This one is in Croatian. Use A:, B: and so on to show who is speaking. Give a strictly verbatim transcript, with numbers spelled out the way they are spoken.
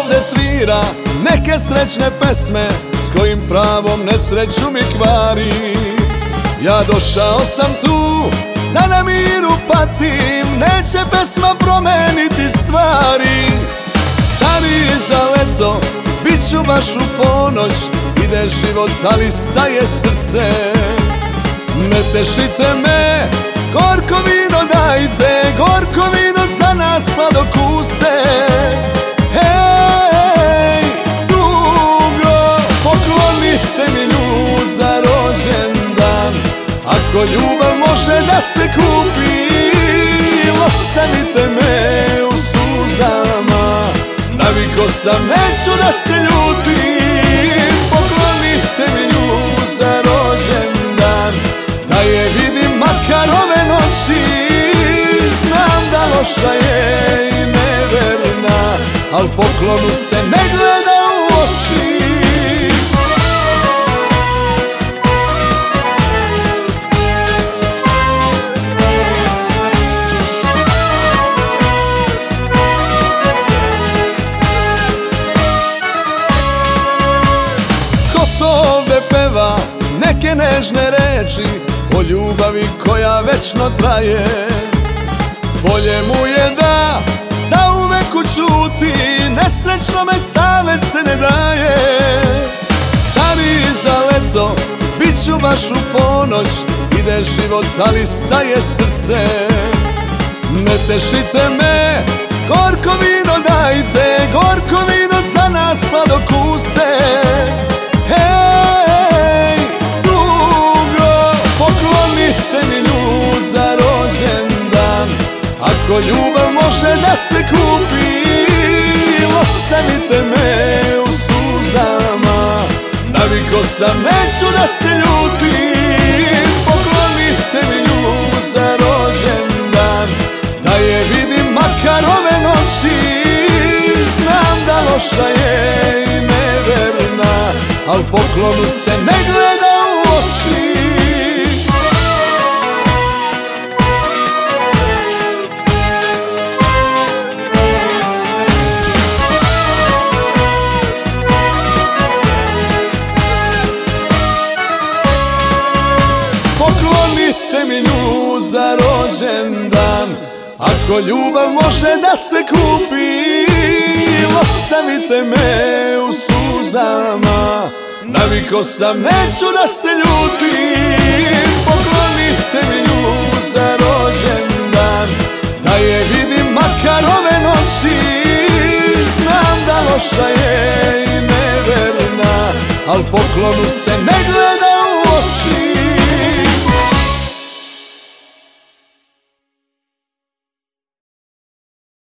A: ovde svira neke srećne pesme, s kojim pravom nesreću mi kvari. Ja došao sam tu da na miru patim, neće pesma promeniti stvari. Stani za leto, bit ću baš u ponoć, ide život ali staje srce. Ne tešite me, gorko vino dajte, gorko vino za nas sladokuse. Hej, tugo, poklonite mi nju za rođendan, ako ljubav može da se kupi. Ostavite me u suzama, naviko sam, neću da se ljutim. Poklonite mi nju za rođendan, da je vidim makar ove noći. Znam da loša je i neverna, al poklonu se ne gleda u oči. Ovde peva neke nežne reči o ljubavi koja večno traje. Bolje mu je da zauvek ućuti, nesrećnome savjet se ne daje. Stani za leto, bit ću baš u ponoć, ide život ali staje srce. Ne tešite me, gorko vino dajte, gorko vino za nas sladokuse. Hej, tugo, poklonite mi nju za rođendan, ako ljubav može da se kupi. Ostavite me u suzama, naviko sam, neću da se ljutim. Poklonite mi nju za rođendan, da je vidim makar ove noći. Znam da loša je i neverna, al poklonu se ne gleda u oči. Poklonite mi nju za rođendan, ako ljubav može da se kupi. Ostavite me u suzama, naviko sam, neću da se ljutim. Poklonite mi nju za rođendan, da je vidim makar ove noći. Znam da loša je i neverna, al poklonu se ne